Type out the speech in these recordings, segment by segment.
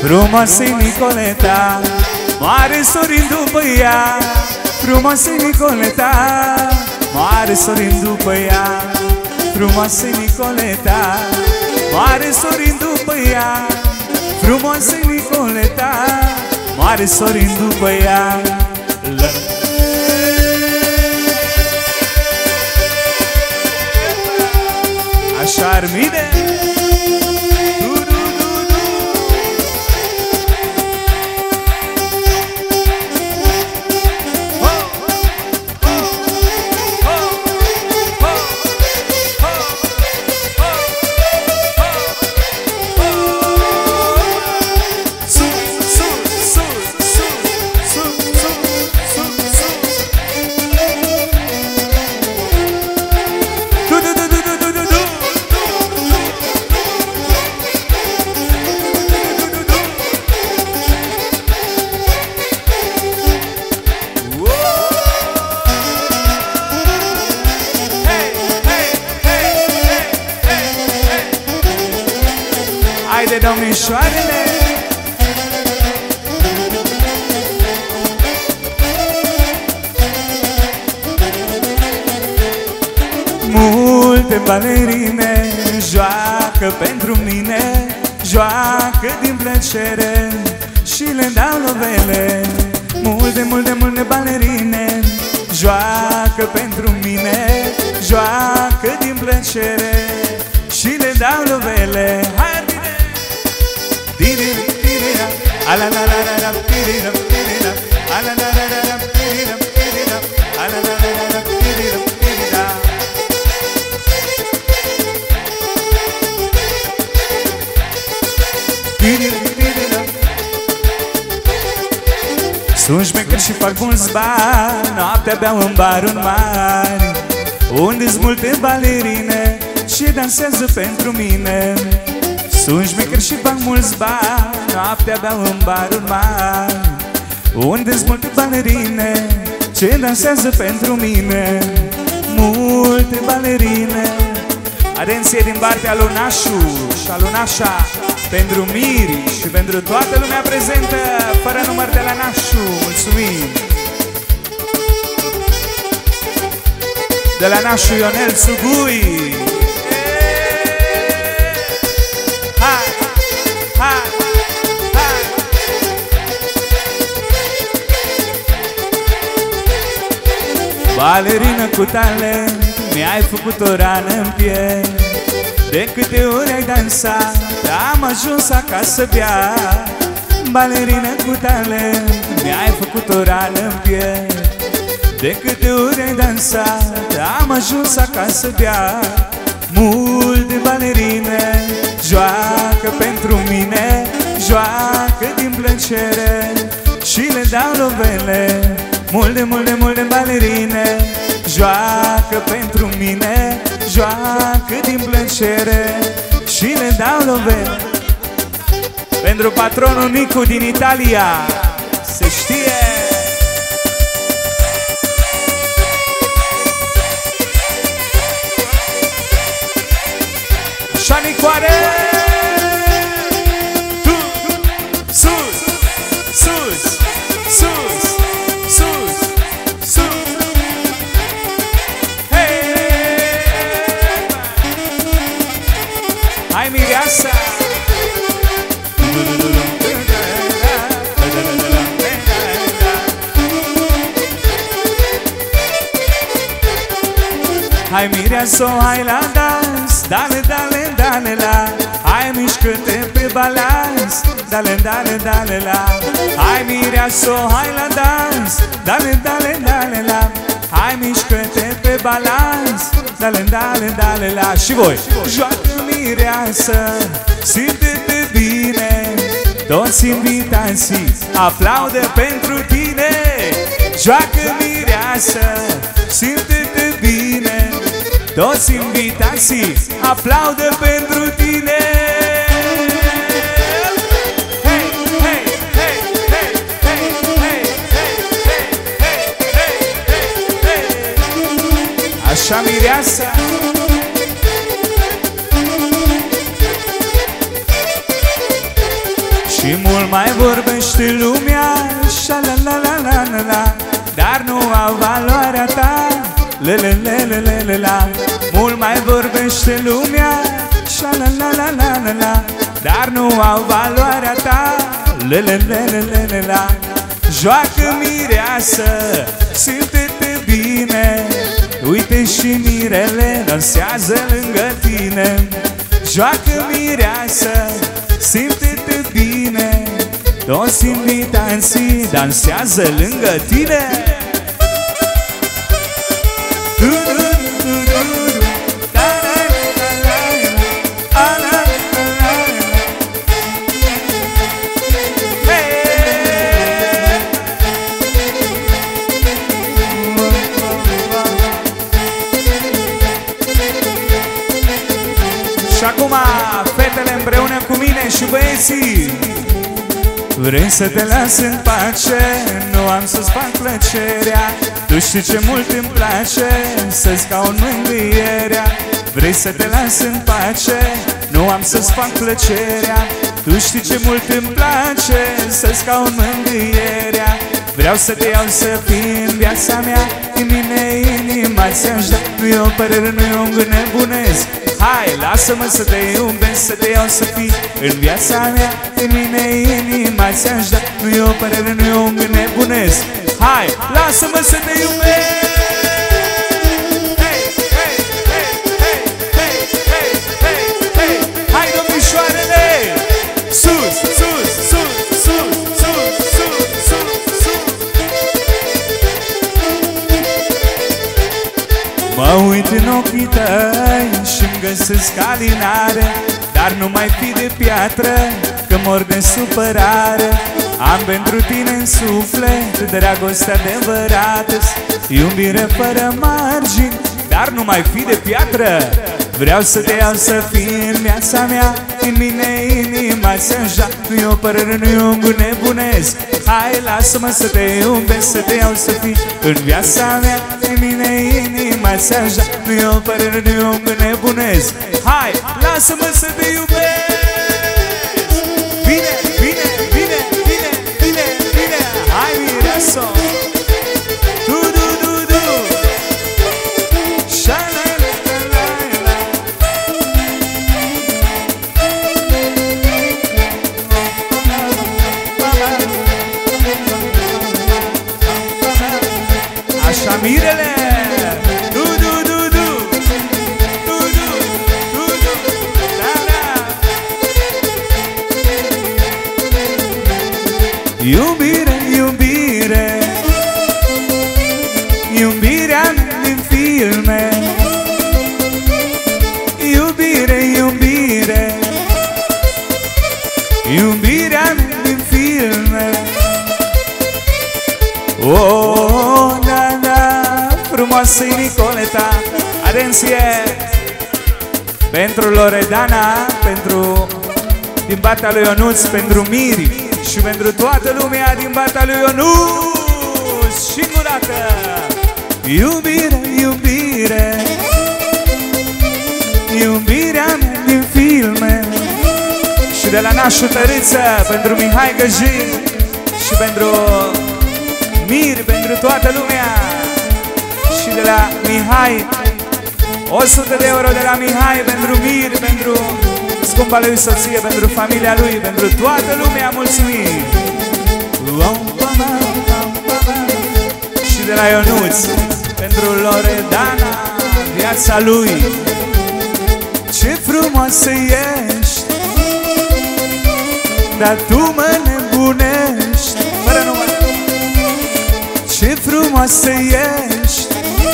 Frumoasă Nicoleta, moare Sorin după ea. Frumoasă Nicoleta, moare Sorin după ea. Frumoasă Nicoleta, moare Sorin după ea. Frumoasă Nicoleta, moare Sorin după ea. Așa ar mine. Haide, domnișoarele! Multe balerine joacă pentru mine, joacă din plăcere și le dau lovele. Multe balerine joacă pentru mine, joacă din plăcere și le dau lovele. Hai! Sunt șmecher și fac mulți bani, noaptea beau în baruri mari, unde-s multe balerine și dansează pentru mine. Sunt șmecher și fac mulți bani, noaptea beau în baruri mari, unde-s multe balerine ce dansează pentru mine. Multe balerine. Atenție din partea lui Nașu și a lui Nașa, pentru Miri și pentru toată lumea prezentă, fără număr de la Nașu. Mulțumim! De la Nașu Ionel Sugui. Hai, hai, hai. Balerină cu talent, mi-ai făcut o rană în piele. De câte ori ai dansat, am ajuns acasă bea. Balerină cu talent, mi-ai făcut o rană în piele. De câte ori ai dansat, am ajuns acasă bea. Multe balerine joacă pentru mine, joacă din plăcere și le dau lovele. Multe balerine joacă pentru mine, joacă din plăcere și le dau lovele. Pentru patronul Nicu din Italia, se știe. Așa, Nicoare! Sus, sus, sus, sus, sus. Hai, mireasa! Hai, mireasă, hai la dans, dale, dale, dale la. Hai, mișcă-te pe balans, dale, dale, dale la. Hai, mireasă, hai la dans, dale, dale, dale la. Hai, mișcă-te pe balans, dale, dale, dale la. Și voi, joacă mireasă, simte-te bine. Toți invitații aplaudă pentru tine. Joacă mireasă, simte-te bine. Toți invitații aplaudă pentru tine. Hey, hey, hey, hey, hey, hey, hey, hey, hey, hey. Așa, mireasa. Și Mult mai vorbește lumea, șa-la-la-la-la-la, dar nu au valoarea ta, la-la-la-la-la-la. Mult mai vorbește lumea, șa-la-la-la-la-la, dar nu au valoarea ta, la-la-la-la-la-la. Joacă mireasă, simte-te bine, uite și mirele dansează lângă tine. Joacă mireasă, simte-te bine, toți invitanții dansează lângă tine. Și acum fetele împreună cu mine și băieții. Vrei să te las în pace, nu am să-ți fac plăcerea. Tu știi ce mult îmi place, să-ți caut mângâierea. Vrei să te las în pace, nu am să-ți fac plăcerea. Tu știi ce mult îmi place, să-ți caut mângâierea. Vreau să te iau să fii în viața mea, din mine inima ți-aș da. Nu-i o părere, nu-i un gând nebunesc. Hai, lasă-mă să te iubesc, să te iau să fii în viața mea, din mine inima ți-aș da. Nu-i o părere, nu-i un gând nebunesc. Hai, lasă-mă să te iubesc. Hey, hey, hey, hey, hey, hey, hey, hey. Hai, domnișoarele! Sus, sus, sus, sus, sus, sus, sus, sus. Mă uit în ochii tăi și-mi găsesc alinare, dar nu mai fi de piatră, că mor de supărare. Am pentru tine în suflet dragoste adevărată, iubire fără margini, dar nu mai fi de piatră. Vreau să te iau să fii în viața mea, în mine inima ți-aș da. Nu-i o părere, nu-i un gând nebunesc. Hai, lasă-mă să te iubesc, să te iau să fii în viața mea, în mine inima ți-aș da. Nu-i o părere, nu-i un gând nebunesc. Hai, lasă-mă să te iubesc. Bine, bine, bine, bine, bine, bine. Hai, mireasă. Du, du, du, du. Șa-la-la-la-la-la. Așa, mirele. Du, du, du, du. Du, du, du, du. Da, da. Iubire, iubire, iubirea din filme. Iubire, iubire, iubirea din filme. Oh, da, da, frumoasă-i Nicoleta. Atenție! Pentru Loredana, pentru din partea lui Ionuț, pentru Miri și pentru toată lumea din partea lui Ionuț. Și încă o dată! Iubire, iubire, iubirea mea din filme. Și de la Nașu Tăriță, pentru Mihai Găjin și pentru Miri, pentru toată lumea. Și de la Mihai, 100 de euro de la Mihai pentru Miri, pentru scumpa lui soție, pentru familia lui, pentru toată lumea, mulțumim! Și de la Ionuț, pentru Loredana, viața lui. Ce frumoasă ești, dar tu mă nebunești. Fără număr. Ce frumoasă ești,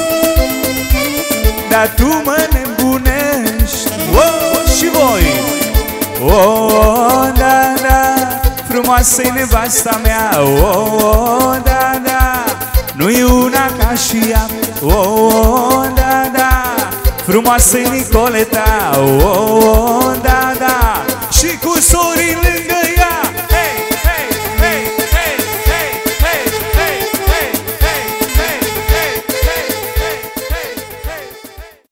dar tu mă nebunești. Oh, și voi! Oh, da, da, frumoasă-i nevasta mea. Oh, da, da, nu-i una ca și ea. Oh, da, da, frumoasă-i Nicoleta. Oh, da,